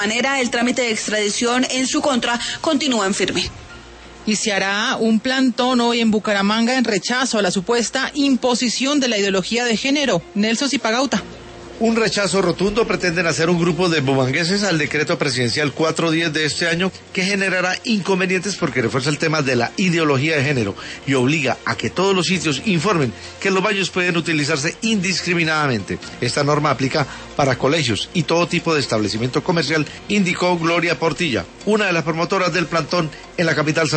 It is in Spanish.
El trámite de extradición en su contra continúa en firme. Y se hará un plantón hoy en Bucaramanga en rechazo a la supuesta imposición de la ideología de género. Nelson Zipagauta. Un rechazo rotundo pretenden hacer un grupo de bumangueses al decreto presidencial 410 de este año, que generará inconvenientes porque refuerza el tema de la ideología de género y obliga a que todos los sitios informen que los baños pueden utilizarse indiscriminadamente. Esta norma aplica para colegios y todo tipo de establecimiento comercial, indicó Gloria Portilla, una de las promotoras del plantón en la capital.